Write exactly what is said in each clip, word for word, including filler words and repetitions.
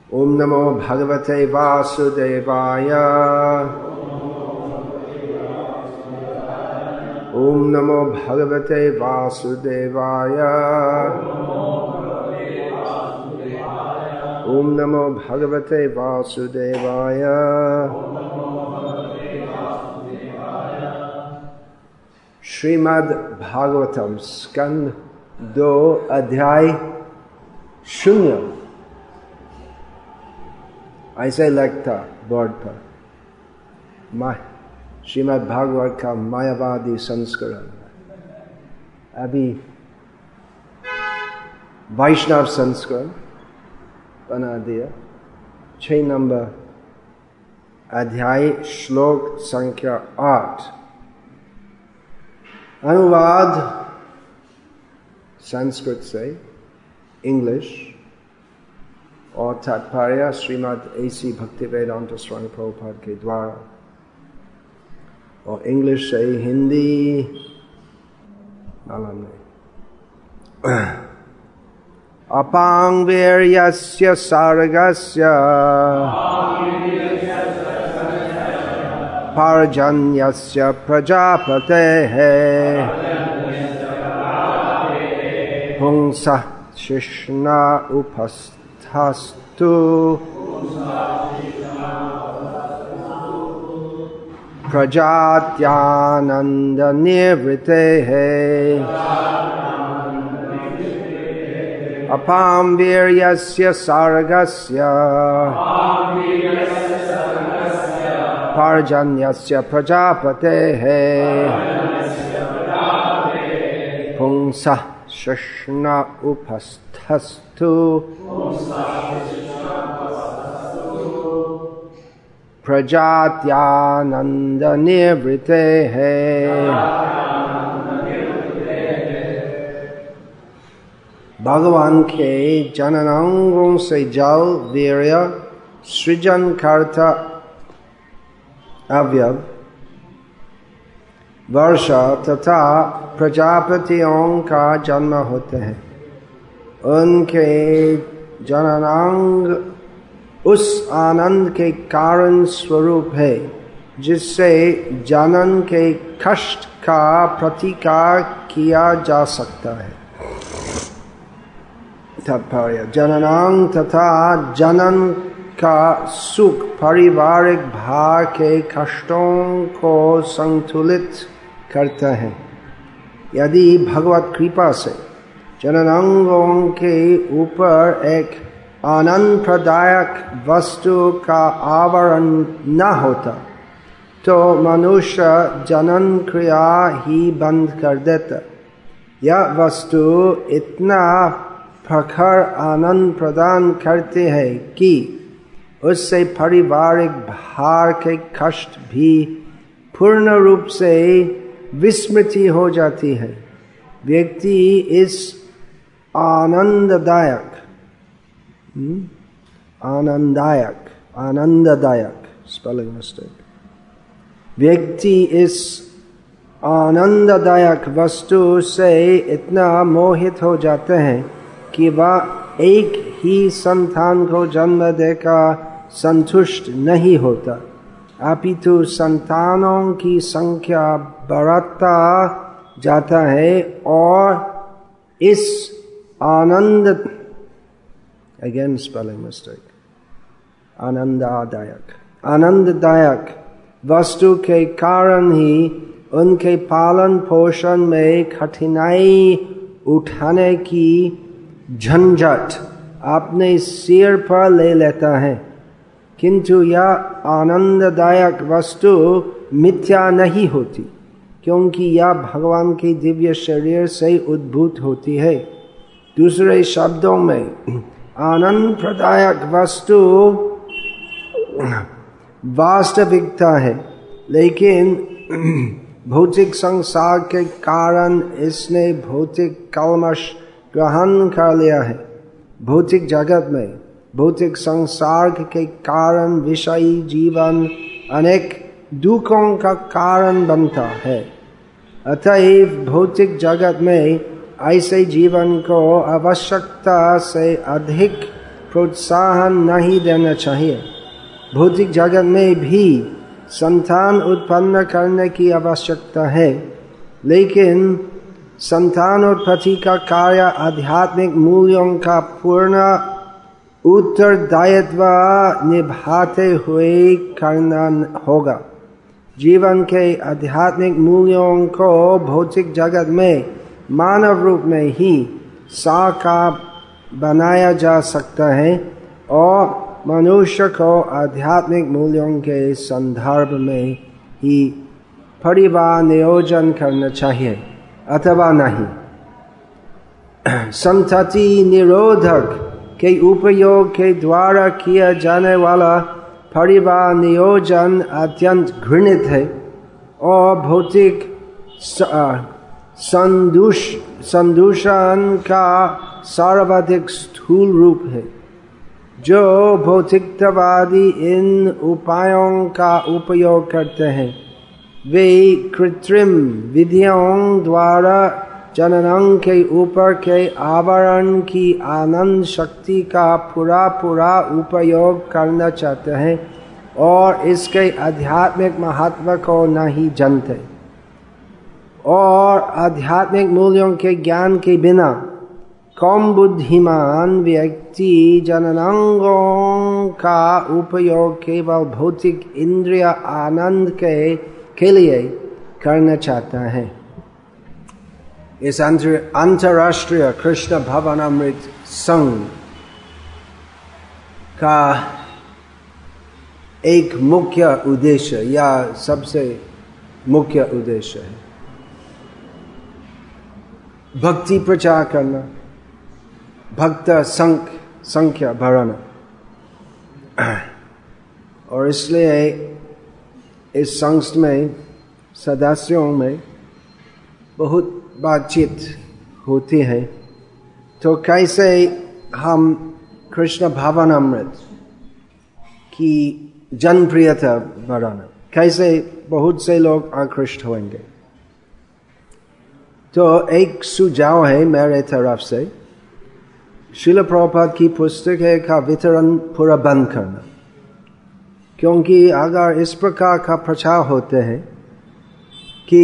ओम नमो भगवते वासुदेवाय। ओम नमो भगवते वासुदेवाय। ओम नमो भगवते वासुदेवाय। श्रीमद् भागवतम स्कंद दो अध्याय शून्य। ऐसे लगता बोर्ड पर मा श्रीमद् भागवत का मायावादी संस्करण। अभी वैष्णव संस्करण बना दिया। छह नंबर अध्याय श्लोक संख्या आठ। अनुवाद संस्कृत से इंग्लिश और तात्पर्य श्रीमद् एसी भक्तिवेदांत स्वामी प्रभुपाद के द्वारा, और इंग्लिश से हिंदी मालूम नहीं। अपांग वीर्यस्य सार्गस्य पर्जन्यस्य प्रजापतेः पुंसः शिश्ना उपस्थास्तु प्रजात्यानन्दनिवृत्तेः। अपां वीर्यस्य सार्गस्य पर्जन्यस्य प्रजापतेः पुंसः शिश्ना उपस्थस्तु प्रजात्यानन्दनिवृत्तेः। भगवान के जननांगों से जल वीर्य सृजन करता अवयव वर्षा तथा प्रजापतियों का जन्म होते हैं। उनके जननांग उस आनंद के कारण स्वरूप है जिससे जनन के कष्ट का प्रतिकार किया जा सकता है। तात्पर्य जननांग तथा जनन का सुख पारिवारिक भार के कष्टों को संतुलित करता है। यदि भगवत कृपा से जननांगों के ऊपर एक आनंद प्रदायक वस्तु का आवरण न होता तो मनुष्य जनन क्रिया ही बंद कर देता। यह वस्तु इतना प्रखर आनंद प्रदान करती है कि उससे पारिवारिक भार के कष्ट भी पूर्ण रूप से विस्मृति हो जाती है। व्यक्ति इस आनंददायक आनंददायक आनंददायक स्पेलिंग मिस्टेक व्यक्ति इस आनंददायक वस्तु से इतना मोहित हो जाते हैं कि वह एक ही संतान को जन्म देकर संतुष्ट नहीं होता, अपितु संतानों की संख्या बढ़ता जाता है और इस आनंद अगेन स्पेलिंग मिस्टेक आनंददायक आनंददायक वस्तु के कारण ही उनके पालन पोषण में कठिनाई उठाने की झंझट अपने सिर पर ले लेता है। किंतु यह आनंददायक वस्तु मिथ्या नहीं होती, क्योंकि यह भगवान के दिव्य शरीर से उद्भूत होती है। दूसरे शब्दों में आनंद प्रदायक वस्तु वास्तविकता है, लेकिन भौतिक संसार के कारण इसने भौतिक कल्मश ग्रहण कर लिया है। भौतिक जगत में भौतिक संसार के कारण विषयी जीवन अनेक दुखों का कारण बनता है। अतएव भौतिक जगत में ऐसे जीवन को आवश्यकता से अधिक प्रोत्साहन नहीं देना चाहिए। भौतिक जगत में भी संतान उत्पन्न करने की आवश्यकता है, लेकिन संतानोत्पत्ति का कार्य आध्यात्मिक मूल्यों का पूर्ण उत्तरदायित्व निभाते हुए करना होगा। जीवन के आध्यात्मिक मूल्यों को भौतिक जगत में मानव रूप में ही साकार बनाया जा सकता है और मनुष्य को आध्यात्मिक मूल्यों के संदर्भ में ही परिवार नियोजन करना चाहिए अथवा नहीं। संतति निरोधक के उपयोग के द्वारा किया जाने वाला परिवार नियोजन अत्यंत घृणित है और भौतिक संदूषण का सर्वाधिक स्थूल रूप है। जो भौतिकतावादी इन उपायों का उपयोग करते हैं वे कृत्रिम विधियों द्वारा जननांग के ऊपर के आवरण की आनंद शक्ति का पूरा पूरा उपयोग करना चाहते हैं और इसके आध्यात्मिक महत्व को नहीं जानते। और आध्यात्मिक मूल्यों के ज्ञान के बिना कम बुद्धिमान व्यक्ति जननांगों का उपयोग केवल भौतिक इंद्रिय आनंद के, के लिए करना चाहता है। इस अंतर्राष्ट्रीय कृष्ण भवनामृत संघ का एक मुख्य उद्देश्य या सबसे मुख्य उद्देश्य है भक्ति प्रचार करना, भक्त संख्या बढ़ाना। और इसलिए इस संस्था में सदस्यों में बहुत बातचीत होती है। तो कैसे हम कृष्ण भावनामृत की जनप्रियता बढ़ाना, कैसे बहुत से लोग आकृष्ट होंगे। तो एक सुझाव है मेरे तरफ से, श्रील प्रभुपाद की पुस्तक है का वितरण पूरा बंद करना। क्योंकि अगर इस प्रकार का प्रचार होते हैं कि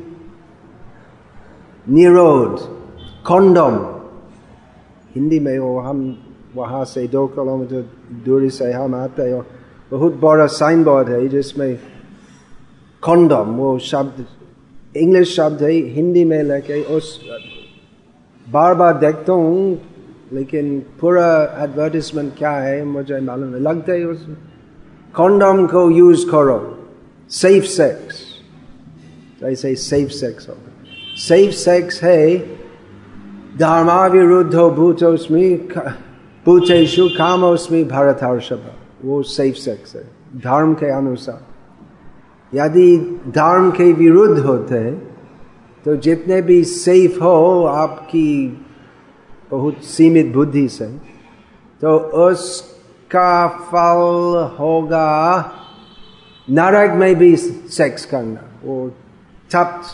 निरोध कॉन्डोम, हिंदी में वो हम वहाँ से दो किलोमीटर दूरी से हम आते हैं और बहुत बड़ा साइन बोर्ड है जिसमें कॉन्डोम वो शब्द इंग्लिश शब्द है, हिंदी में लेके उस बार बार देखता हूँ, लेकिन पूरा एडवर्टिजमेंट क्या है मुझे मालूम नहीं लगता है। उस कॉन्डोम को यूज करो, सेफ सेक्स, ऐसे सेफ सेक्स होगा। सेफ सेक्स है धर्माविरुद्धो भूतोस्मि भूतेषु कामोस्मि भरतर्षभ, वो सेफ सेक्स है धर्म के अनुसार। यदि धर्म के विरुद्ध होते हैं तो जितने भी सेफ हो आपकी बहुत सीमित बुद्धि से, तो उसका फल होगा नरक में भी सेक्स करना। वो तप्त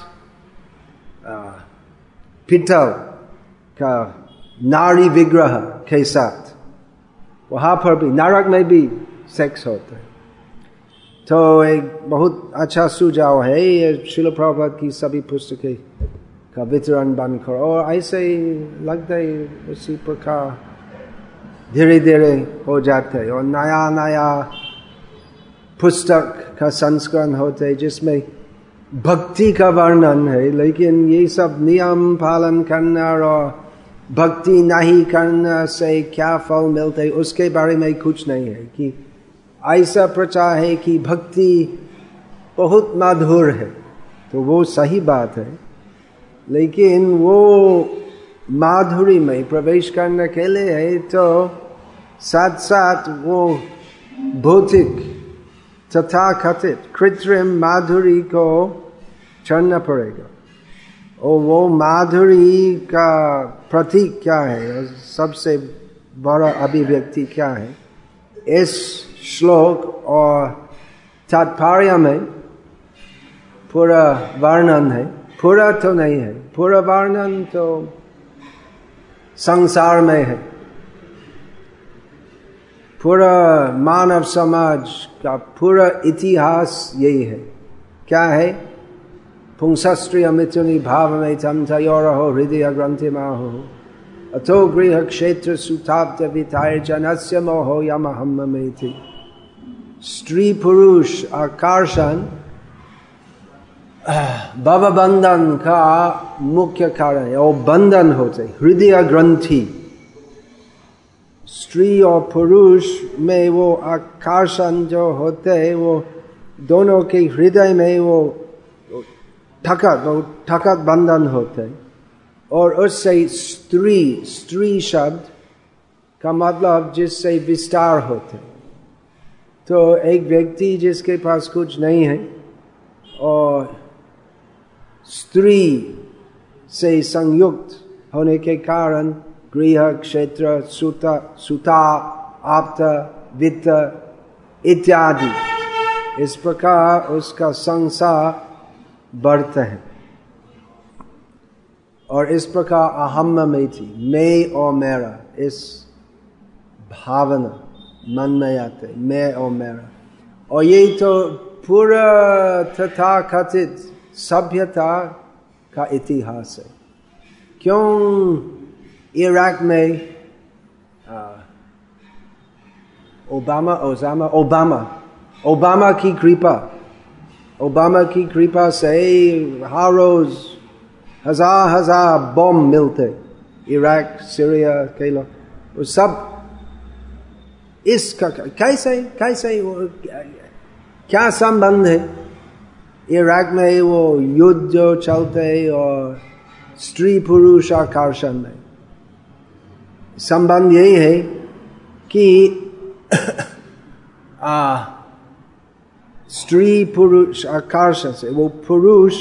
पितल का नारी विग्रह के साथ वहाँ पर भी नरक में भी सेक्स होता है। तो एक बहुत अच्छा सुझाव है ये श्रील प्रभुपाद की सभी पुस्तकें का वितरण बंद करो। और ऐसे ही लगता है उसी प्रकार धीरे धीरे हो जाते है। और नया नया पुस्तक का संस्करण होते है जिसमें भक्ति का वर्णन है, लेकिन ये सब नियम पालन करना और भक्ति नहीं करने से क्या फल मिलते है उसके बारे में कुछ नहीं है। कि ऐसा प्रचार है कि भक्ति बहुत मधुर है, तो वो सही बात है, लेकिन वो माधुरी में प्रवेश करने के लिए है तो साथ साथ वो भौतिक तथा कथित कृत्रिम माधुरी को छोड़ना पड़ेगा। और वो माधुरी का प्रतीक क्या है, सबसे बड़ा अभिव्यक्ति क्या है, इस श्लोक और तात्पर्य में पूरा वर्णन है। पूरा तो नहीं है, पूरा वर्णन तो संसार में है, पूरा मानव समाज का पूरा इतिहास यही है। क्या है? पुंसस्त्रिय मिथुनी भाव में तम तयोरहो हृदय ग्रंथि माहो अथो गृह क्षेत्र सुताप्त विताय जनस्य मोहो यमहम मेति। स्त्री पुरुष आकर्षण भव बंधन का मुख्य कारण है। और बंधन होते हृदय ग्रंथि, स्त्री और पुरुष में वो आकर्षण जो होते वो दोनों के हृदय में वो ठकत वो ठकत बंधन होते। और उससे स्त्री स्त्री शब्द का मतलब जिससे विस्तार होते। तो एक व्यक्ति जिसके पास कुछ नहीं है और स्त्री से संयुक्त होने के कारण गृह क्षेत्र सुता सुता आप्त वित्त इत्यादि इस प्रकार उसका संसार बढ़ते हैं। और इस प्रकार अहम में थी मैं और मेरा इस भावना मन में आते मैं और मेरा। और यही तो पूरा तथाकथित सभ्यता का इतिहास है। क्यों इराक में ओबामा ओजामा ओबामा ओबामा की कृपा ओबामा की कृपा से हर रोज हजार हजार बम मिलते इराक सीरिया के लोग, वो सब इसका कैसे कैसे वो क्या संबंध है? इराक में वो युद्ध जो चलते और स्त्री पुरुष आकर्षण में संबंध यही है कि आ, स्त्री पुरुष आकर्षण से वो पुरुष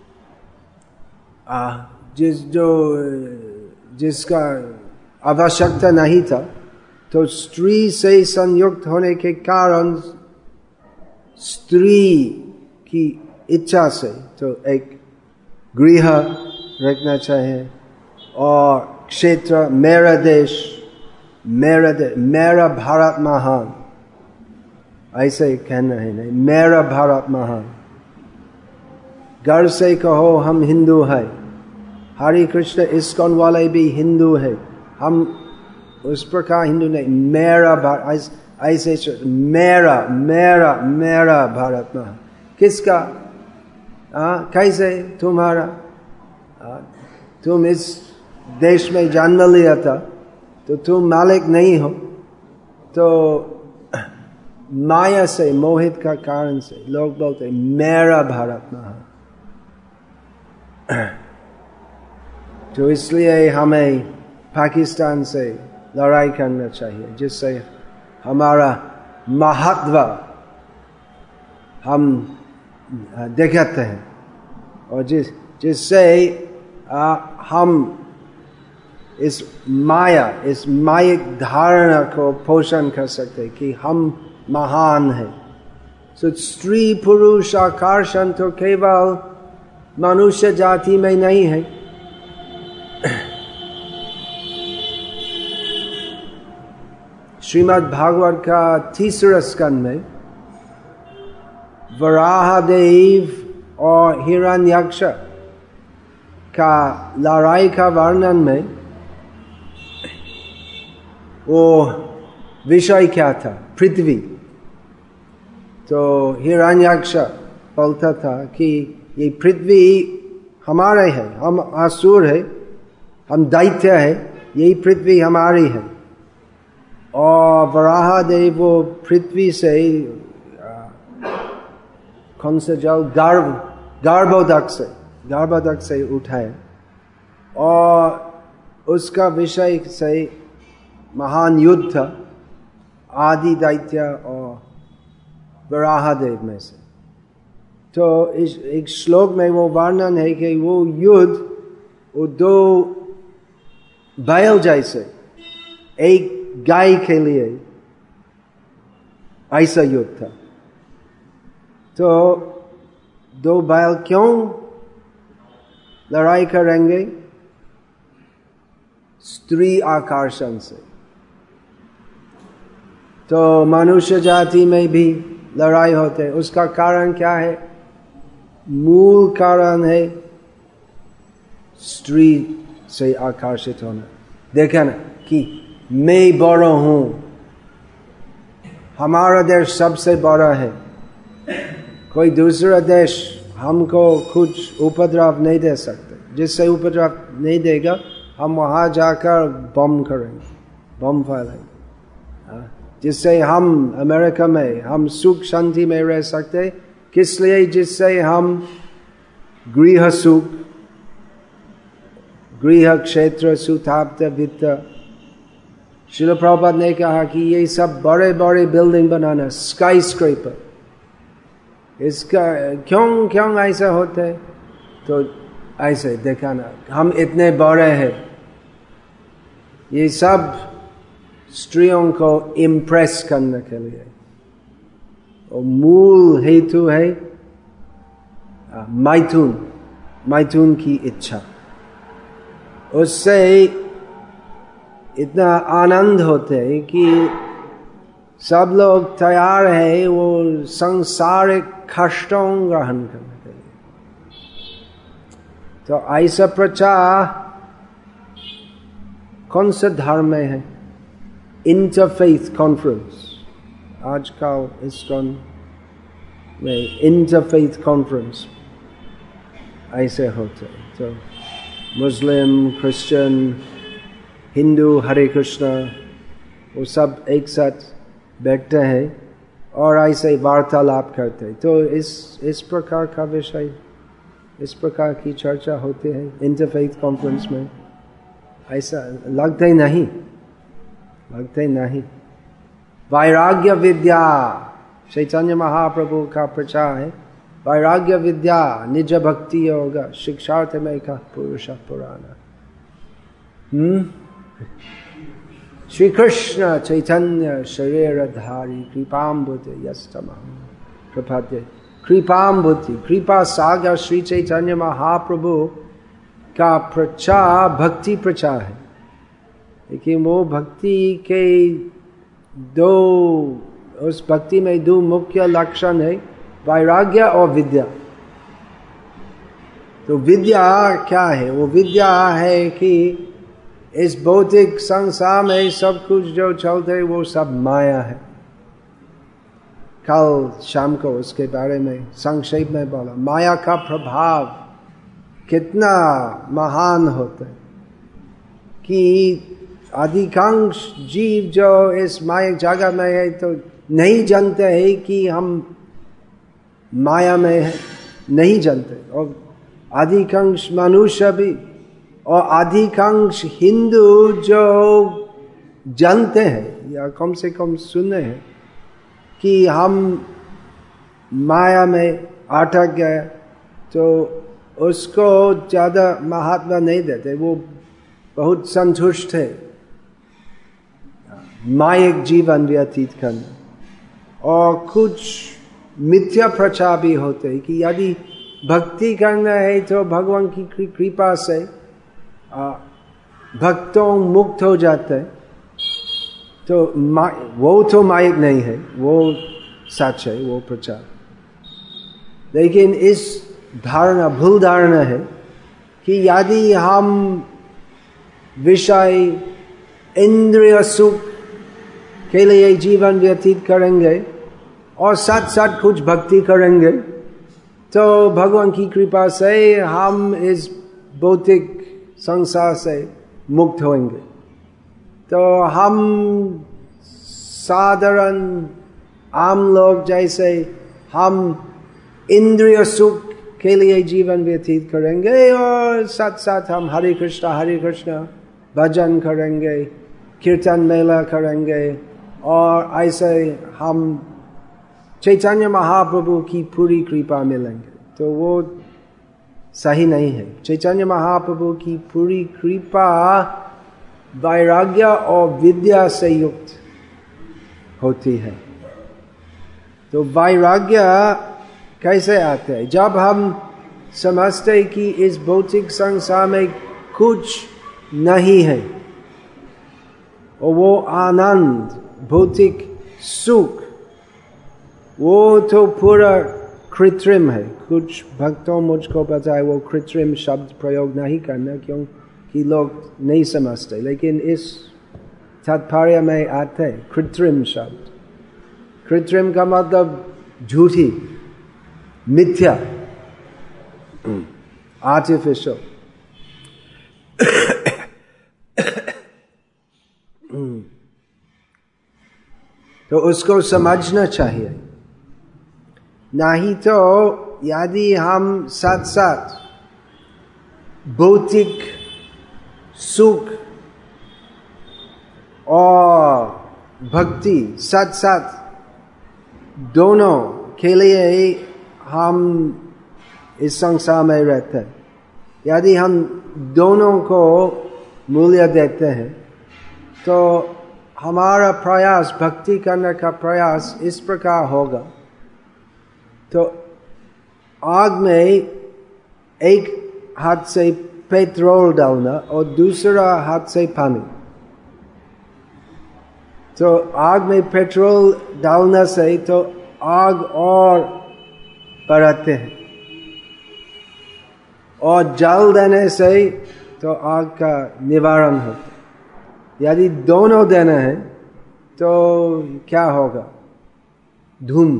आ, जिस जो जिसका आवश्यकता नहीं था तो स्त्री से संयुक्त होने के कारण स्त्री की इच्छा से तो एक गृह रखना चाहिए और क्षेत्र मेरा देश मेरा देश मेरा भारत महान ऐसे कहना है नहीं मेरा भारत महान। घर से कहो हम हिंदू है, हरे कृष्ण इस्कॉन वाले भी हिंदू है, हम उस प्रकार हिंदू नहीं मेरा भारत ऐसे मेरा मेरा मेरा भारत महान। किसका? आ, कैसे तुम्हारा? आ, तुम इस देश में जन्म लिया था तो तुम मालिक नहीं हो, तो माया से मोहित का कारण से लोग बोलते मेरा भारत महान। तो इसलिए हमें पाकिस्तान से लड़ाई करना चाहिए जिससे हमारा महत्व हम दिखाते हैं और जिस जिससे हम इस माया इस मायिक धारणा को पोषण कर सकते कि हम महान हैं। so, स्त्री पुरुष आकर्षण तो केवल मनुष्य जाति में नहीं है, श्रीमद् भागवत का तीसरा स्कंद में वराहदेव और हिरण्यक्ष का लड़ाई का वर्णन में वो विषय क्या था? पृथ्वी। तो हिरण्यक्ष बोलता था कि ये पृथ्वी हमारे है, हम असुर है, हम दैत्य है, यही पृथ्वी हमारी है। और वराहदेव वो पृथ्वी से कौन से जल गर्भ गर्भोदक से गर्भोदक से उठाए और उसका विषय से महान युद्ध था आदि दैत्य और वराहदेव में से। तो इस एक श्लोक में वो वर्णन है कि वो युद्ध वो दो बैल जैसे एक गाय के लिए ऐसा युद्ध था। तो दो बैल क्यों लड़ाई करेंगे? स्त्री आकर्षण से। तो मनुष्य जाति में भी लड़ाई होते है। उसका कारण क्या है? मूल कारण है स्त्री से आकर्षित होना। देखा ना कि मैं बड़ा हूं, हमारा देश सबसे बड़ा है, कोई दूसरा देश हमको कुछ उपद्रव नहीं दे सकते। जिससे उपद्रव नहीं देगा हम वहां जाकर बम करेंगे, बम फैलाएंगे, जिससे हम अमेरिका में हम सुख शांति में रह सकते। किस लिए? जिससे हम गृह सुख, गृह क्षेत्र सुताप्त वित्त। श्रील प्रभुपाद ने कहा कि ये सब बड़े बड़े बिल्डिंग बनाना, स्काई स्क्रेपर, इसका क्यों क्यों ऐसा होता है? तो ऐसे देखा ना, हम इतने बड़े हैं, ये सब स्त्रियों को इम्प्रेस करने के लिए। और मूल हेतु है मैथुन, मैथुन की इच्छा। उससे इतना आनंद होते है कि सब लोग तैयार है वो सांसारिक कष्टों ग्रहण करने के लिए। तो ऐसा प्रचार कौन सा धर्म में है? इंटरफेथ कॉन्फ्रेंस, आजकल इस्कॉन में इंटरफेथ कॉन्फ्रेंस ऐसे होते। तो मुस्लिम, क्रिश्चियन, हिंदू, हरे कृष्णा, वो सब एक साथ बैठते हैं और ऐसे वार्तालाप करते। तो इस इस प्रकार का विषय, इस प्रकार की चर्चा होती है इंटरफेथ कॉन्फ्रेंस में। ऐसा लगता ही नहीं, लगता ही नहीं। वैराग्य विद्या चैतन्य महाप्रभु का प्रचार है। वैराग्य विद्या निज भक्ति योग शिक्षार्थ में का पुरुष पुराना। हम्म श्री कृष्ण चैतन्य शरीरधारी कृपाम्बुति यस्तमहं प्रपद्ये। कृपाम्बुति, कृपा सागर श्री चैतन्य महाप्रभु का प्रचार भक्ति प्रचार है। लेकिन वो भक्ति के दो, उस भक्ति में दो मुख्य लक्षण है, वैराग्य और विद्या। तो विद्या क्या है? वो विद्या है कि इस भौतिक संसार में सब कुछ जो चलते है वो सब माया है। कल शाम को उसके बारे में संक्षेप में बोला, माया का प्रभाव कितना महान होता है कि अधिकांश जीव जो इस माया जगत में है तो नहीं जानते हैं कि हम माया में है, नहीं जानते। और अधिकांश मनुष्य भी और अधिकांश हिंदू जो जानते हैं या कम से कम सुने हैं कि हम माया में अटक गए, तो उसको ज्यादा महत्व नहीं देते। वो बहुत संतुष्ट है मायिक जीवन व्यतीत करना। और कुछ मिथ्या प्रचार भी होते हैं कि यदि भक्ति करना है तो भगवान की कृपा से भक्तों मुक्त हो जाते हैं। तो वो तो मायिक नहीं है, वो सच है, वो प्रचार। लेकिन इस धारणा, भूल धारणा है कि यदि हम विषय इंद्रिय सुख के लिए जीवन व्यतीत करेंगे और साथ साथ कुछ भक्ति करेंगे तो भगवान की कृपा से हम इस भौतिक संसार से मुक्त होंगे। तो हम साधारण आम लोग जैसे हम इंद्रिय सुख के लिए जीवन व्यतीत करेंगे और साथ साथ हम हरे कृष्णा हरे कृष्णा भजन करेंगे, कीर्तन मेला करेंगे और ऐसे हम चैतन्य महाप्रभु की पूरी कृपा मिलेंगे। तो वो सही नहीं है। चैतन्य महाप्रभु की पूरी कृपा वैराग्य और विद्या से युक्त होती है। तो वैराग्य कैसे आते हैं? जब हम समझते कि इस भौतिक संसार में कुछ नहीं है और वो आनंद भौतिक सुख वो तो पूरा कृत्रिम है। कुछ भक्तों मुझको पता है वो कृत्रिम शब्द प्रयोग नहीं करना क्योंकि लोग नहीं समझते, लेकिन इस तात्पर्य में आते कृत्रिम शब्द। कृत्रिम का मतलब झूठी, मिथ्या, आर्टिफिशियल। तो उसको समझना चाहिए। नहीं तो यदि हम साथ साथ भौतिक सुख और भक्ति साथ साथ दोनों के लिए हम इस संसार में रहते हैं, यदि हम दोनों को मूल्य देते हैं तो हमारा प्रयास, भक्ति करने का प्रयास इस प्रकार होगा। तो आग में एक हाथ से पेट्रोल डालना और दूसरा हाथ से पानी। तो आग में पेट्रोल डालने से तो आग और बढ़ाते हैं, और जल देने से तो आग का निवारण होता है। यदि दोनों देना है तो क्या होगा? धूम।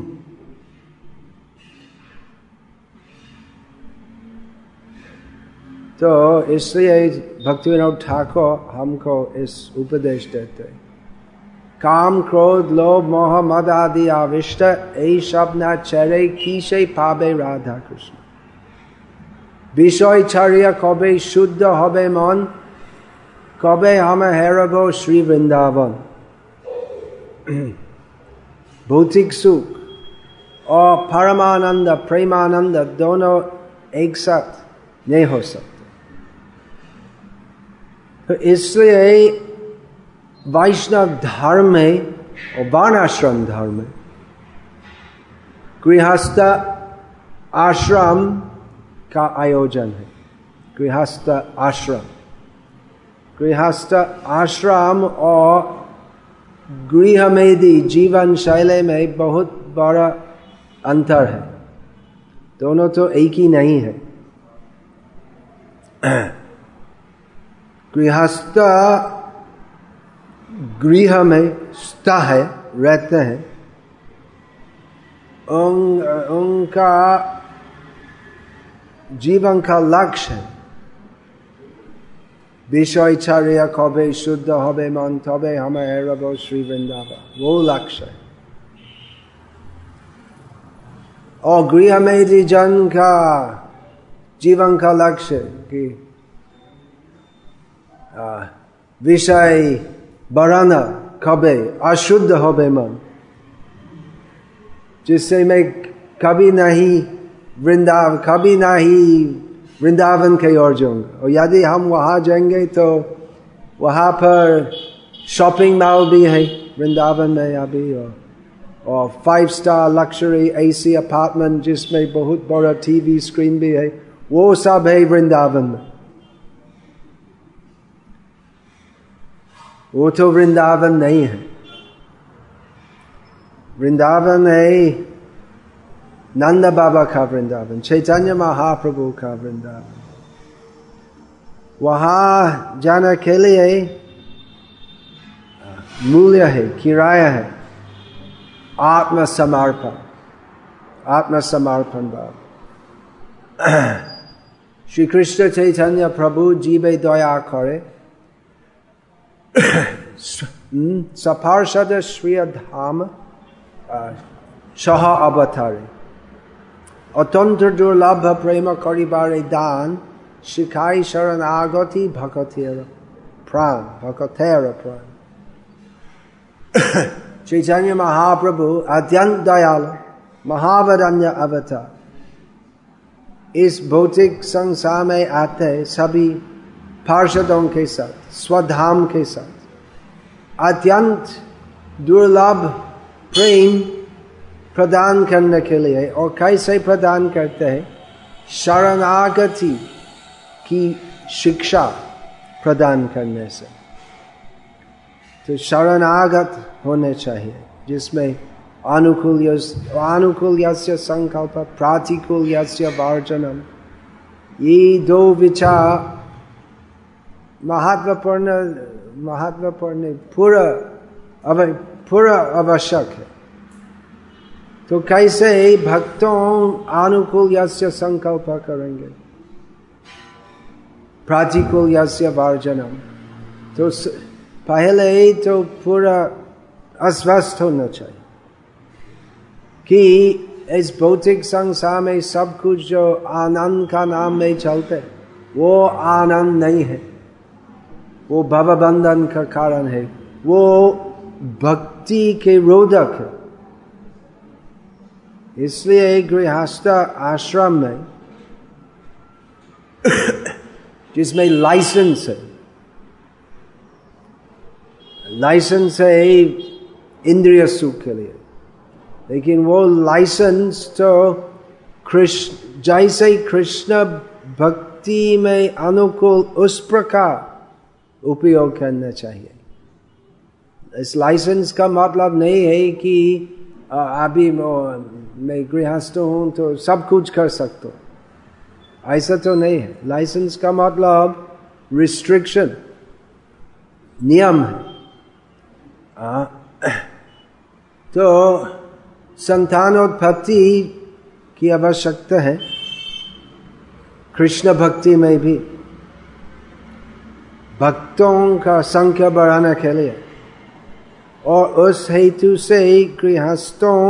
तो इसलिए भक्तिविनोद ठाकुर हमको इस उपदेश देते, काम क्रोध लोभ मोह मद आदि आविष्ट এই সব না ছেড়ে কিসে পাবে রাধা কৃষ্ণ। বিষয় ছাড়িয়া কবে শুদ্ধ হবে মন, কবে हम হেরবো श्री वृंदावन। भौतिक सुख और परमानंद प्रेमानंद दोनों एक साथ नहीं हो सकते। तो इसलिए वैष्णव धर्म में और वर्णाश्रम धर्म में गृहस्थ आश्रम का आयोजन है। गृहस्थ आश्रम गृहस्थ आश्रम और गृहमेधी जीवन शैली में बहुत बड़ा अंतर है। दोनों तो एक ही नहीं है। गृहस्थ गृह में स्था है, रहते हैं, उन, उनका जीवन का लक्ष्य है বিষয় ছাড়িয়া কবে শুদ্ধ হবে মন, তবে हम হেরবো श्री वृंदावन। वो लक्ष्य है। और गृह में जन का जीवन का लक्ष्य कि विषय बढ़ाना, कभी अशुद्ध होबे मन, जिससे मैं कभी नहीं वृंदावन कभी नहीं वृंदावन की ओर जाऊंगा। और यदि हम वहाँ जाएंगे तो वहाँ पर शॉपिंग मॉल भी है वृंदावन में अभी, और, और five star luxury AC apartment जिसमें बहुत बड़ा टीवी स्क्रीन भी है, वो सब है वृंदावन में। वो तो वृंदावन नहीं है। वृंदावन है नंद बाबा का वृंदावन, चैतन्य महाप्रभु का वृंदावन। वहाँ जाने के लिए मूल्य है, किराया है, आत्मसमर्पण, आत्मसमर्पण भाव। श्री कृष्ण चैतन्य प्रभु जीवे दया करे, सपार्षद श्री धाम सह अवतारे, अत्यंत दुर्लभ प्रेम करिबारे दान, शिखाई शरण आगति भक्तेर प्राण, भक्तेर प्राण। चैतन्य महाप्रभु अत्यंत दयालु महावदन्य अवतार इस भौतिक संसार में आते सभी पार्षदों के साथ, स्वधाम के साथ अत्यंत दुर्लभ प्रेम प्रदान करने के लिए। और कैसे प्रदान करते हैं? शरणागति की शिक्षा प्रदान करने से। तो शरणागत होने चाहिए। जिसमें अनुकूल अनुकूल यस्य संकल्प प्रातिकूल यस्य वर्जनम, ये दो विचार महत्वपूर्ण महत्वपूर्ण पूरा अव पूरा आवश्यक है। तो कैसे भक्तों अनुकूल यस्य संकल्प करेंगे, प्रातिकूल यस्य वर्जनम, तो पहले तो पूरा अस्वस्थ होना चाहिए कि इस भौतिक संसार में सब कुछ जो आनंद का नाम में चलते वो आनंद नहीं है, वो भवबंधन का कारण है, वो भक्ति के रोधक है। इसलिए गृहस्थ आश्रम में जिसमें लाइसेंस है, लाइसेंस है इंद्रिय सुख के लिए, लेकिन वो लाइसेंस तो कृष्ण जैसे कृष्ण भक्ति में अनुकूल उस प्रकार उपयोग करना चाहिए। इस लाइसेंस का मतलब नहीं है कि अभी मैं गृहस्थ हूं तो सब कुछ कर सकता हूं, ऐसा तो नहीं है। लाइसेंस का मतलब रिस्ट्रिक्शन, नियम है। आ, तो संतानोत्पत्ति की आवश्यकता है कृष्ण भक्ति में भी, भक्तों का संख्या बढ़ाने के लिए, और उस हेतु से गृहस्थों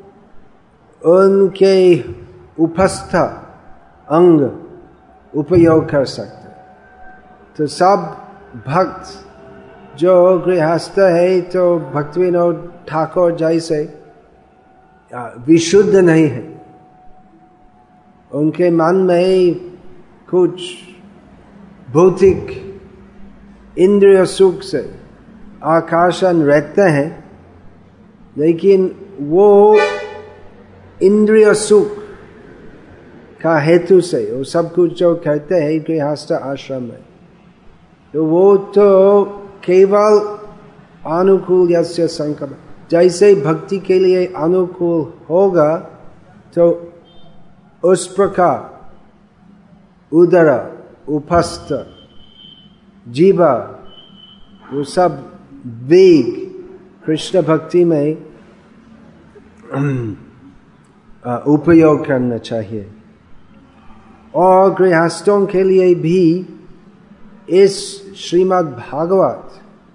उनके उपस्थ अंग उपयोग कर सकते। तो सब भक्त जो गृहस्थ है तो भक्तिविनोद ठाकुर जैसे विशुद्ध नहीं है, उनके मन में कुछ भौतिक इंद्रिय सुख से आकर्षण रहते हैं, लेकिन वो इंद्रिय सुख का हेतु से वो सब कुछ जो कहते हैं गृहस्थ आश्रम में, तो वो तो केवल अनुकूल यस्य संकल्प, जैसे भक्ति के लिए अनुकूल होगा तो उस प्रकार उदर उपस्थ जीवा वो सब वेग कृष्ण भक्ति में उपयोग करना चाहिए। और गृहस्थों के लिए भी इस श्रीमद् भागवत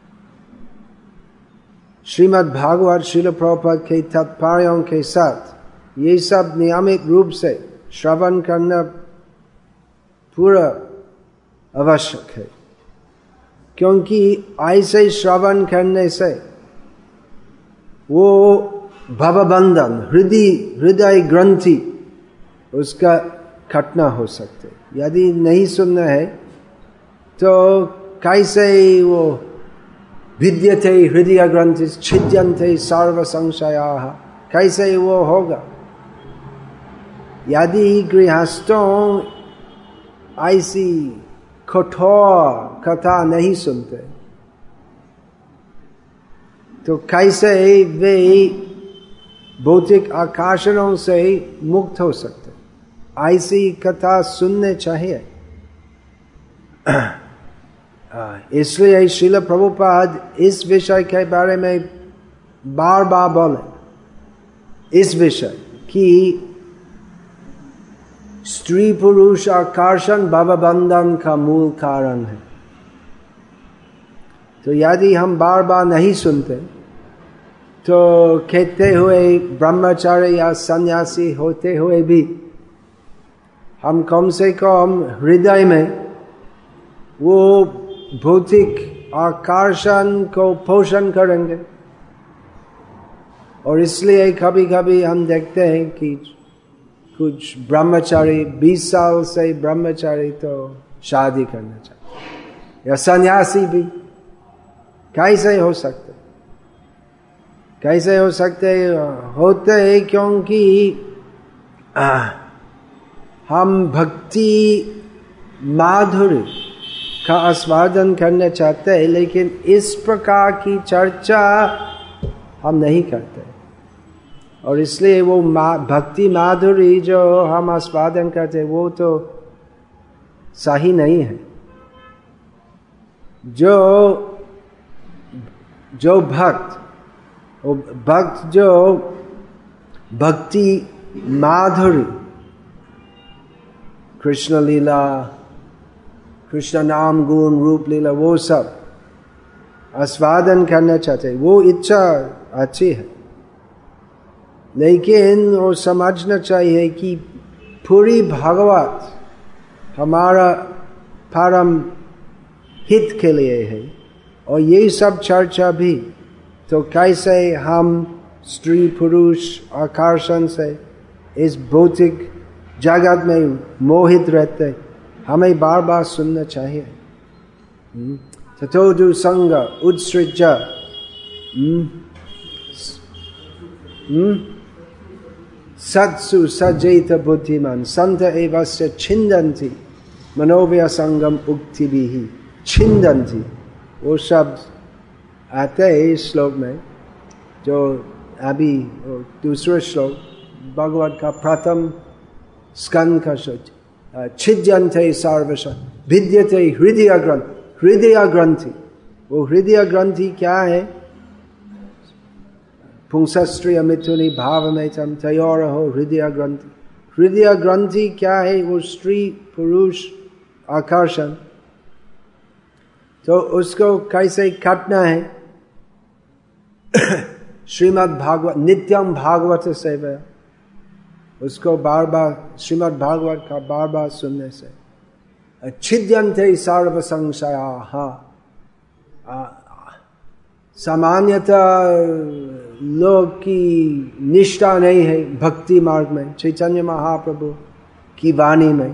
श्रीमद् भागवत श्रील प्रभुपाद के तात्पर्यों के साथ ये सब नियमित रूप से श्रवण करना पूरा आवश्यक है, क्योंकि ऐसे श्रवण करने से वो भवबंधन हृदय हृदय ग्रंथि उसका खतना हो सकते। यदि नहीं सुनना है तो कैसे वो विद्यते हृदय ग्रंथि छिद्यन्ते सर्व संशयाः, कैसे वो होगा? यदि गृहस्थों ऐसी कठोर कथा नहीं सुनते तो कैसे वे भौतिक आकर्षणों से मुक्त हो सकते? ऐसी कथा सुनने चाहिए। इसलिए श्रील प्रभुपाद इस विषय के बारे में बार बार बोले, इस विषय कि स्त्री पुरुष आकर्षण भवबंधन का मूल कारण है। तो यदि हम बार बार नहीं सुनते तो कहते हुए ब्रह्मचारी या सन्यासी होते हुए भी हम कम से कम हृदय में वो भौतिक आकर्षण को पोषण करेंगे। और इसलिए कभी कभी हम देखते हैं कि कुछ ब्रह्मचारी बीस साल से ब्रह्मचारी तो शादी करना चाहते, या सन्यासी भी। कैसे हो सकते कैसे हो सकते होते हैं? क्योंकि आ, हम भक्ति माधुर्य का आस्वादन करना चाहते हैं, लेकिन इस प्रकार की चर्चा हम नहीं करते। और इसलिए वो मा, भक्ति माधुरी जो हम आस्वादन करते वो तो सही नहीं है। जो जो भक्त वो भक्त जो भक्ति माधुरी, कृष्ण लीला, कृष्ण नाम गुण रूप लीला, वो सब आस्वादन करना चाहते, वो इच्छा अच्छी है, लेकिन वो समझना चाहिए कि पूरी भागवत हमारा परम हित के लिए है। और ये सब चर्चा भी तो कैसे हम स्त्री पुरुष आकर्षण से इस भौतिक जगत में मोहित रहते, हमें बार बार सुनना चाहिए। ततो संग उत्सृज्य सत्सु सज्जित बुद्धिमान संत एवस्य छिन्दन्ति मनोव्यसंगम उक्तिभिः। छिन्दन्ति वो शब्द आते हैं इस श्लोक में, जो अभी दूसरा श्लोक भगवत का प्रथम स्कंद का श्लोक। छिद्यन्ते सर्वश भिद्यते हृदय ग्रंथि। हृदय ग्रंथि, वो हृदय ग्रंथि क्या है? पुंसस्त्रिय मिथुनी भाव में तम तयोर हो हृदय ग्रंथि। हृदय ग्रंथि क्या है? वो स्त्री पुरुष आकर्षण। तो उसको कैसे काटना है? श्रीमद् भागवत नित्यम भागवत सेवा, उसको बार बार श्रीमद् भागवत का बार बार सुनने से। छिद्यन्ते सर्व संशयाः। सामान्यतः लोग की निष्ठा नहीं है भक्ति मार्ग में, चैतन्य महाप्रभु की वाणी में,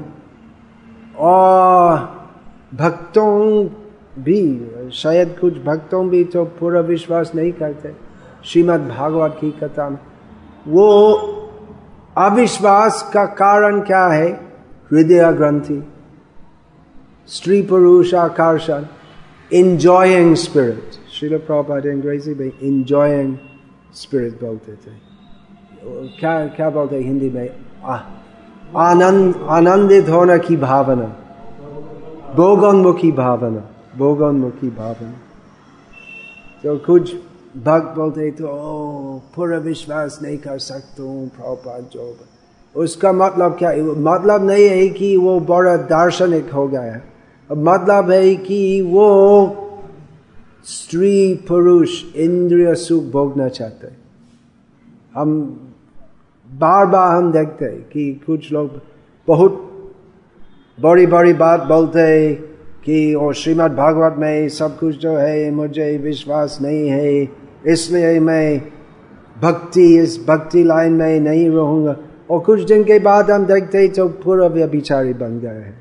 और भक्तों भी शायद कुछ भक्तों भी तो पूरा विश्वास नहीं करते श्रीमद् भागवत की कथा में। वो अविश्वास का कारण क्या है? हृदय ग्रंथि, स्त्री पुरुष आकर्षण, enjoying spirit। श्रील प्रभुपाद अंग्रेजी में enjoying spirit बोलते थे। क्या क्या बोलते हिंदी में? आनंद आनंदित होने की भावना, भोगोन्मुखी भावना, भोगोन्मुखी भावना। तो कुछ भक्त बोलते तो ओ पूरा विश्वास नहीं कर सकता हूँ प्रभुपाद जो। उसका मतलब क्या है? मतलब नहीं है कि वो बड़ा दार्शनिक हो गया, मतलब है कि वो स्त्री पुरुष इंद्रिय सुख भोगना चाहते। हम बार बार हम देखते हैं कि कुछ लोग बहुत बड़ी बड़ी बात बोलते हैं कि और श्रीमद् भागवत में सब कुछ जो है मुझे विश्वास नहीं है, इसलिए मैं भक्ति इस भक्ति लाइन में नहीं रहूंगा। और कुछ दिन के बाद हम देखते हैं तो पूरा व्यभिचारी बन गए हैं।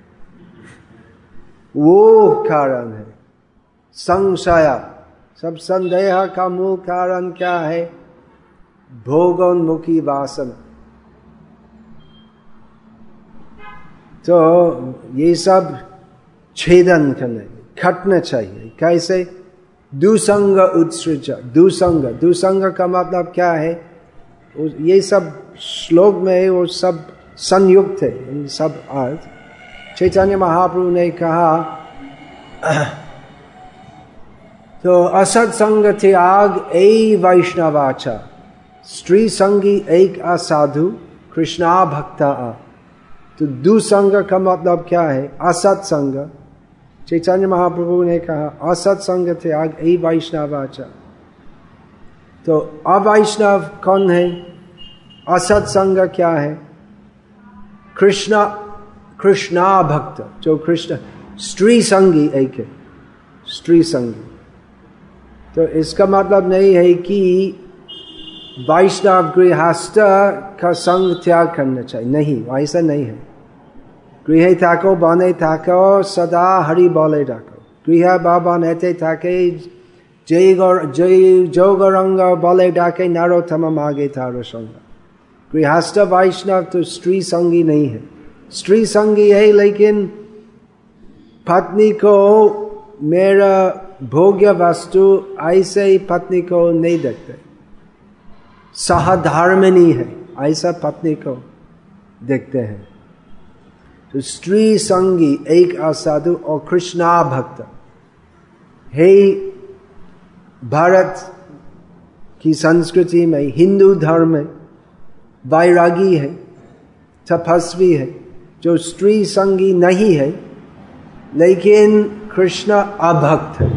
वो कारण है संशय। सब संदेह का मूल कारण क्या है? भोगोन्मुखी वासना। तो ये सब छेदन करने खटना चाहिए। कैसे? दुसंग उत्सृज। दुसंग, दुसंग का मतलब क्या है? ये सब श्लोक में वो सब संयुक्त है, इन सब अर्थ। चैतन्य महाप्रभु ने कहा तो असत संग त्याग ए वैष्णवाचा, स्त्री संगी एक असाधु कृष्णा भक्ता आ। तो दुसंग का मतलब क्या है? असत संग। चैतन्य महाप्रभु ने कहा असत संग त्याग ए वैष्णवाचा। तो अवैष्णव कौन है? असत संग क्या है? कृष्ण कृष्णा भक्त, जो कृष्ण स्त्री संगी एक है, स्त्री संगी। तो इसका मतलब नहीं है कि वैष्णव गृहस्थ का संग त्याग करना चाहिए, नहीं, ऐसा नहीं है। गृह थाको बने थाको सदा हरि बोले डाको। गृह बाबा नेते थाके जय गौर जय जो गौरंग बोले डाके नारोत्तम मागे थारो संग। गृहस्थ वैष्णव तो स्त्री संगी नहीं है। स्त्री संगी है लेकिन पत्नी को मेरा भोग्य वस्तु ऐसे ही पत्नी को नहीं देखते। सहधर्मिणी है, ऐसा पत्नी को देखते हैं। तो स्त्री संगी एक असाधु और कृष्णा भक्त हे भारत की संस्कृति में, हिंदू धर्म में वैरागी है, तपस्वी है, जो स्त्री संगी नहीं है लेकिन कृष्ण अभक्त है,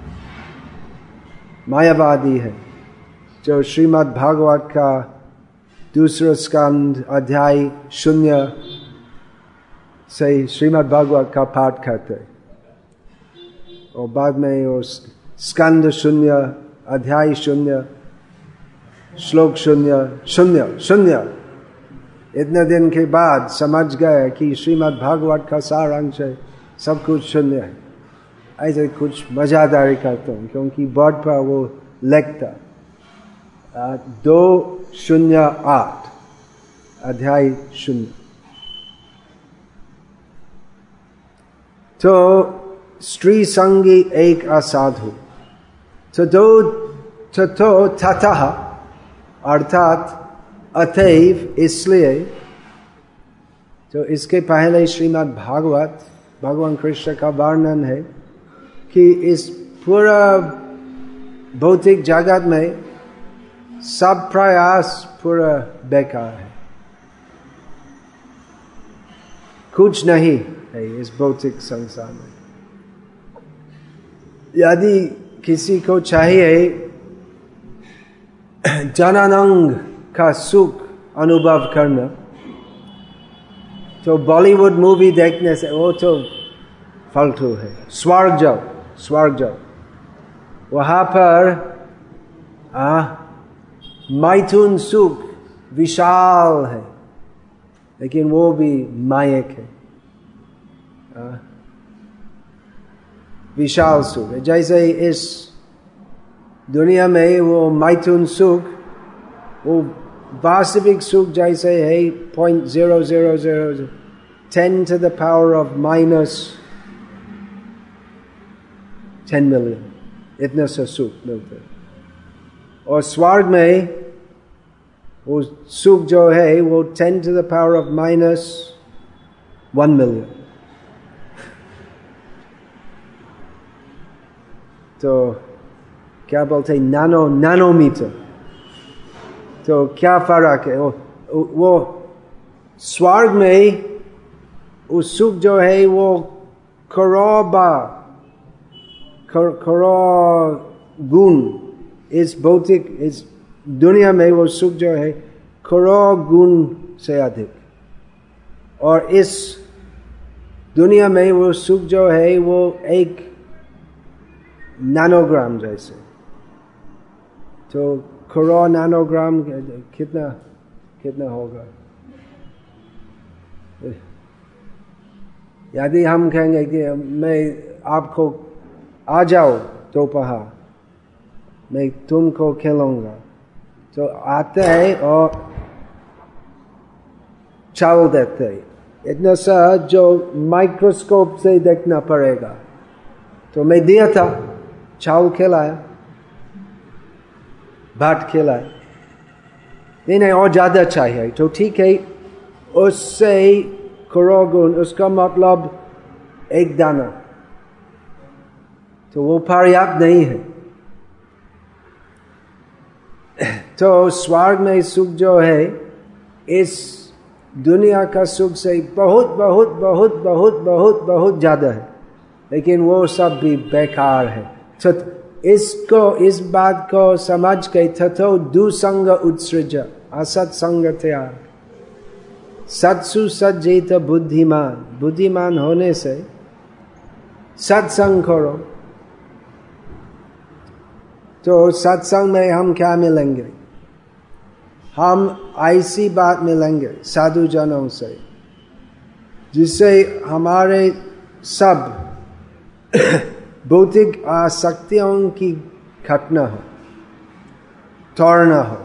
मायावादी है, जो श्रीमद् भागवत का दूसरा स्कंद अध्याय शून्य से श्रीमद् भागवत का पाठ करते और बाद में वो स्कंद शून्य, अध्याय शून्य, श्लोक शून्य, शून्य शून्य इतने दिन के बाद समझ गए कि श्रीमद् भागवत का सारांश है, सब कुछ शून्य है। ऐसे कुछ मजादारी करता हूँ क्योंकि बोर्ड पर वो लिखता दो शून्य आठ अध्याय शून्य। तो स्त्री संगी एक असाधु, तो दो तो तो ततः अर्थात अतएव इसलिए, तो इसके पहले श्रीमद् भागवत भगवान कृष्ण का वर्णन है कि इस पूरा भौतिक जगत में सब प्रयास पूरा बेकार है, कुछ नहीं है इस भौतिक संसार में। यदि किसी को चाहिए जननांग का सुख अनुभव करना तो बॉलीवुड मूवी देखने से वो तो फालतू है। स्वर्ग जाओ, स्वर्ग जाओ, वहां पर आ, मैथुन सुख विशाल है लेकिन वो भी मायक है, आ, विशाल सुख है। जैसे इस दुनिया में वो मैथुन सुख वो वास्तविक सुख जैसे है point zero zero zero ten to the power of minus ten million, इतना सा सुख मिलता है। और स्वर्ग में वो सुख जो है वो ten to the power of minus one million. तो क्या बोलते हैं, नैनो नैनोमीटर। तो क्या फर्क है, वो, वो स्वर्ग में वो सुख जो है वो करोड़ बार करोड़ गुण इस भौतिक इस दुनिया में वो सुख जो है करोड़ गुण से अधिक, और इस दुनिया में वो सुख जो है वो एक नैनोग्राम जैसे। तो करोड़ नैनोग्राम कितना कितना होगा? यदि हम कहेंगे कि मैं आपको आ जाओ दोपहर मैं तुमको खिलाऊंगा, तो आते हैं और चावल देते हैं, इतना सा जो माइक्रोस्कोप से देखना पड़ेगा। तो मैं दिया था, चावल खिलाया, भात खिलाया, नहीं नहीं और ज्यादा चाहिए, तो ठीक है, उससे करोड़ गुण, उसका मतलब एक दाना, तो वो पर्याप्त नहीं है। तो स्वर्ग में सुख जो है इस दुनिया का सुख से बहुत बहुत बहुत बहुत बहुत बहुत ज्यादा है, लेकिन वो सब भी बेकार है। तो इसको इस बात को समझ के तथो दुसंग उत्सृज असत संग त्याग सत्सु सज्जित बुद्धिमान, बुद्धिमान होने से सत्संग करो। तो सत्संग में हम क्या मिलेंगे? हम ऐसी बात मिलेंगे साधु जनों से जिससे हमारे सब भौतिक आसक्तियों की घटना हो, तोड़ना हो।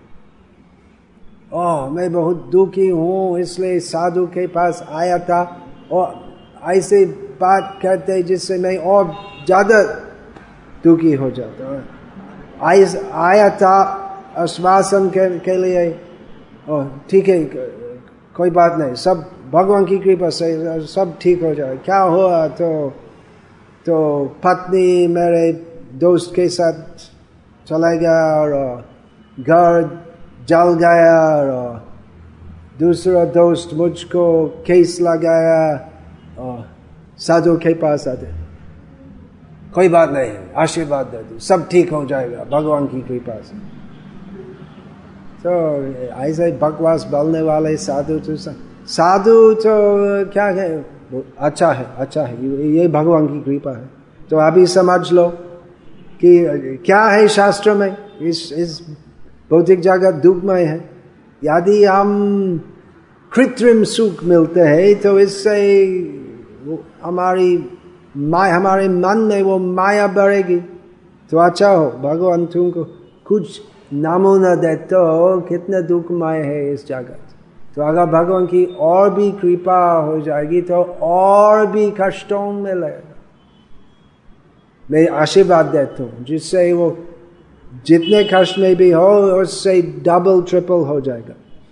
ओह मैं बहुत दुखी हूँ इसलिए साधु के पास आया था, और ऐसे बात करते जिससे मैं और ज्यादा दुखी हो जाता। आया था आश्वासन के, के लिए ठीक है कोई बात नहीं, सब भगवान की कृपा से सब ठीक हो जाए। क्या हुआ तो तो पत्नी मेरे दोस्त के साथ चला गया और घर जल गया और दूसरा दोस्त मुझको केस लगाया और साधु के पास आते, कोई बात नहीं, आशीर्वाद दे दो, सब ठीक हो जाएगा भगवान की कृपा से। तो ऐसे बकवास बोलने वाले साधु तो साधु तो क्या है, अच्छा है अच्छा है, ये भगवान की कृपा है। तो अभी समझ लो कि क्या है शास्त्र में, इस इस भौतिक जगत दुखमय है। यदि हम कृत्रिम सुख मिलते हैं तो इससे हमारी माया, हमारे मन में वो माया बढ़ेगी। तो अच्छा हो भगवान तुमको कुछ नमूना दे तो कितने दुखमय है इस जगत। तो अगर भगवान की और भी कृपा हो जाएगी तो और भी कष्टों में लगेगा। मैं आशीर्वाद देता हूँ जिससे वो जितने कष्ट में भी हो उससे डबल ट्रिपल हो जाएगा।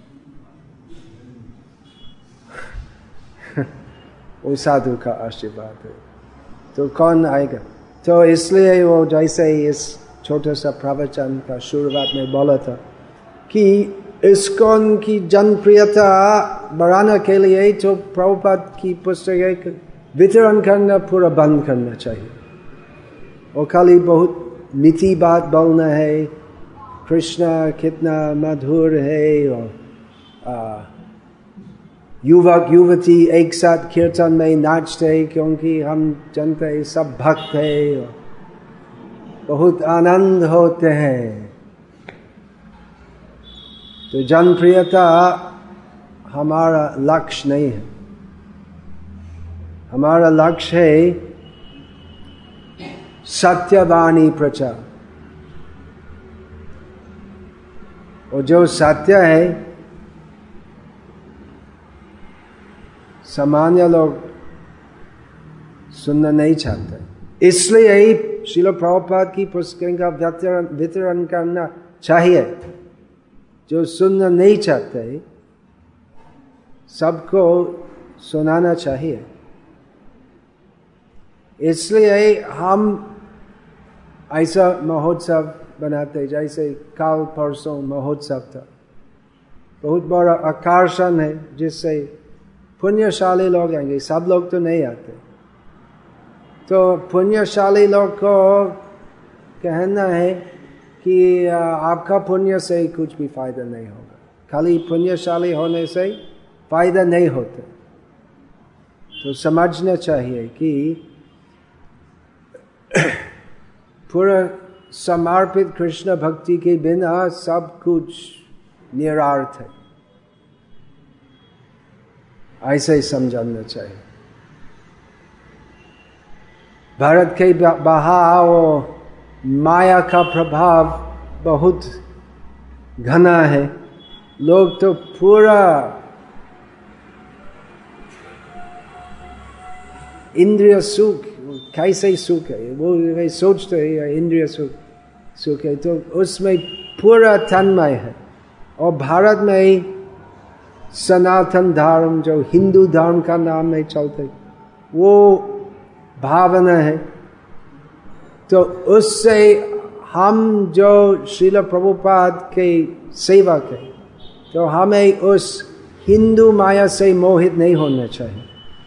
वो साधु का आशीर्वाद है तो कौन आएगा। तो इसलिए वो जैसे इस छोटा सा प्रवचन का शुरुआत में बोला था कि इस्कॉन की जनप्रियता बढ़ाने के लिए तो प्रभुपाद की पुस्तकें वितरण करना पूरा बंद करना चाहिए और खाली बहुत मीठी बात बोलना है, कृष्ण कितना मधुर है और आ, युवक युवती एक साथ कीर्तन में नाचते क्योंकि हम जानते हैं सब भक्त है और बहुत आनंद होते हैं। तो जनप्रियता हमारा लक्ष्य नहीं है, हमारा लक्ष्य है सत्यवाणी प्रचार। और जो सत्य है सामान्य लोग सुनना नहीं चाहते, इसलिए श्रील प्रभुपाद की पुस्तकें का वितरण वितरण करना चाहिए। जो सुनना नहीं चाहते सबको सुनाना चाहिए। इसलिए हम ऐसा महोत्सव बनाते, जैसे कल परसों महोत्सव था, बहुत बड़ा आकर्षण है जिससे पुण्यशाली लोग आएंगे, सब लोग तो नहीं आते। तो पुण्यशाली लोग को कहना है कि आपका पुण्य से कुछ भी फायदा नहीं होगा, खाली पुण्यशाली होने से फायदा नहीं होता। तो समझना चाहिए कि पूरा समर्पित कृष्ण भक्ति के बिना सब कुछ निरार्थ है, ऐसे ही समझना चाहिए। भारत के बाहर माया का प्रभाव बहुत घना है। लोग तो पूरा इंद्रिय सुख, कैसे सुख है वो सोचते हैं, इंद्रिय सुख सुख है तो उसमें पूरा तन्मय है। और भारत में सनातन धर्म जो हिंदू धर्म का नाम नहीं चलते वो भावना है। तो उससे हम जो श्रील प्रभुपाद के सेवक है तो हमें उस हिंदू माया से मोहित नहीं होना चाहिए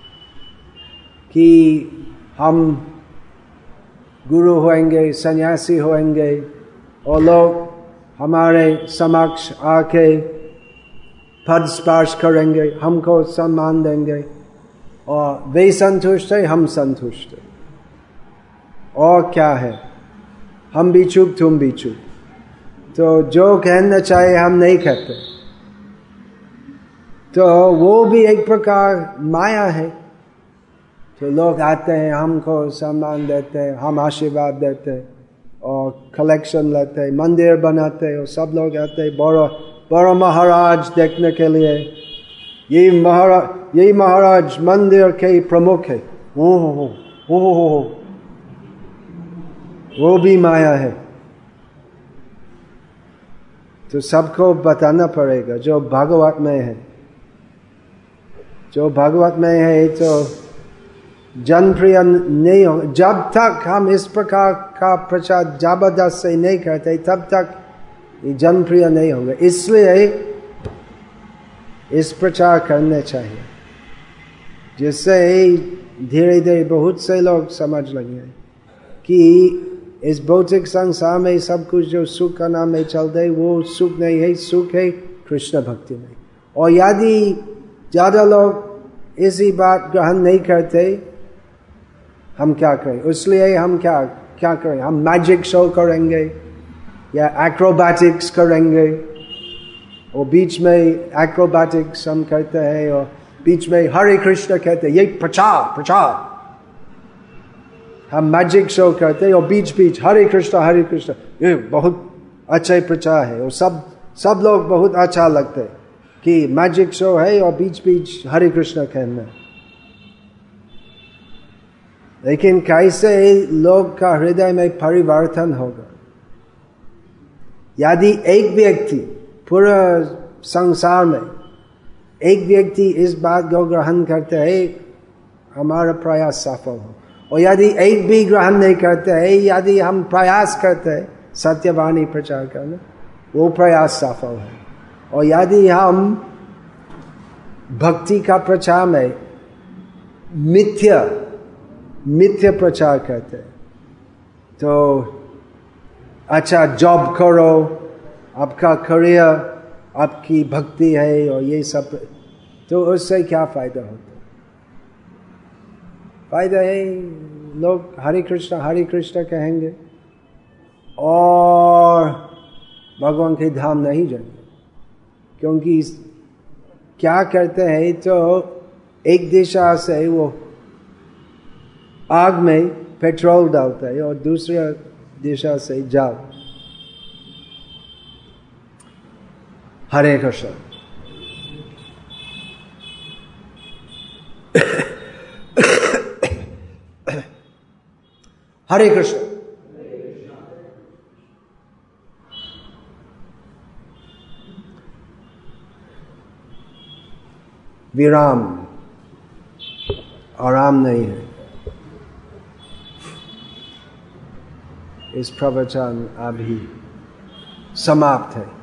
कि हम गुरु होंगे, सन्यासी होंगे और लोग हमारे समक्ष आके पद स्पर्श करेंगे, हमको सम्मान देंगे और वे संतुष्ट है, हम संतुष्ट है। और क्या है, हम भी चुप तुम भी चुप। तो जो कहना चाहिए हम नहीं कहते, तो वो भी एक प्रकार माया है। तो लोग आते हैं, हमको सम्मान देते हैं, हम आशीर्वाद देते हैं और कलेक्शन लेते हैं, मंदिर बनाते हैं और सब लोग आते हैं बड़ा बड़ा महाराज देखने के लिए। ये महाराज यही महाराज मंदिर के प्रमुख है, ओ हो हो हो हो हो, वो भी माया है। तो सबको बताना पड़ेगा जो भागवत में है। जो भागवत में है तो जनप्रिय नहीं होगा। जब तक हम इस प्रकार का प्रचार जबरदस्त से नहीं करते तब तक ये जनप्रिय नहीं होंगे। इसलिए इस प्रचार करने चाहिए जिससे धीरे धीरे बहुत से लोग समझ लगे कि इस भौतिक संसार में सब कुछ जो सुख का नाम में चलते वो सुख नहीं है, सुख है कृष्ण भक्ति में। और यदि ज्यादा लोग इसी बात ग्रहण नहीं करते, हम क्या करें? इसलिए हम क्या क्या करें? हम मैजिक शो करेंगे या एक्रोबैटिक्स करेंगे, और बीच में एक्रोबैटिक्स हम करते हैं और बीच में हरे कृष्ण कहते हैं, ये प्रचार प्रचार। हम मैजिक शो करते हैं और बीच बीच हरे कृष्ण हरे कृष्ण, ये बहुत अच्छा प्रचार है और सब सब लोग बहुत अच्छा लगते हैं कि मैजिक शो है और बीच बीच हरे कृष्ण कहना। लेकिन कैसे लोग का हृदय में परिवर्तन होगा? यदि एक व्यक्ति पूरा संसार में एक व्यक्ति इस बात को ग्रहण करते है, हमारा प्रयास सफल हो। और यदि एक भी ग्रहण नहीं करते है, यदि हम प्रयास करते हैं सत्यवाणी प्रचार करना, वो प्रयास सफल है। और यदि हम भक्ति का प्रचार में मिथ्या मिथ्या प्रचार करते हैं, तो अच्छा जॉब करो, आपका करियर आपकी भक्ति है और ये सब, तो उससे क्या फायदा होता? फायदा है लोग हरे कृष्ण हरे कृष्ण कहेंगे और भगवान के धाम नहीं जाएंगे। क्योंकि क्या करते हैं, तो एक दिशा से वो आग में पेट्रोल डालता है और दूसरा दिशा से जाल। हरे कृष्ण। हरे कृष्ण। विराम, आराम नहीं है। इस प्रवचन अभी समाप्त है।